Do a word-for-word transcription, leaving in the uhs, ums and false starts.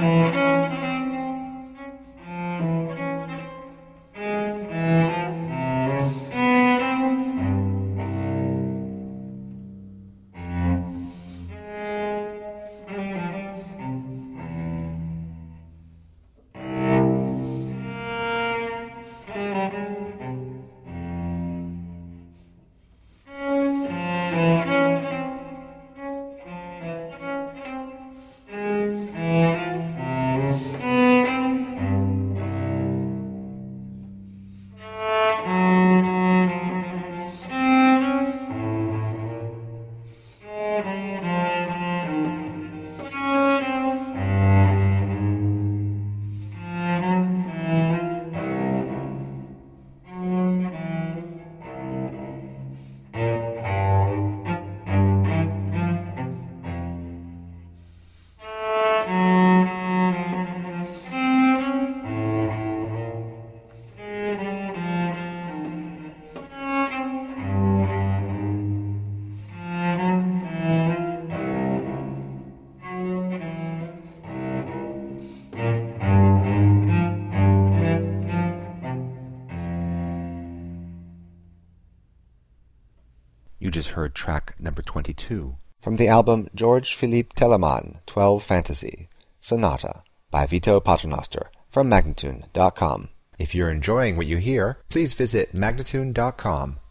You just heard track number twenty-two from the album George Philippe Telemann, twelve Fantasy, Sonata, by Vito Paternoster, from Magnatune dot com. If you're enjoying what you hear, please visit Magnatune dot com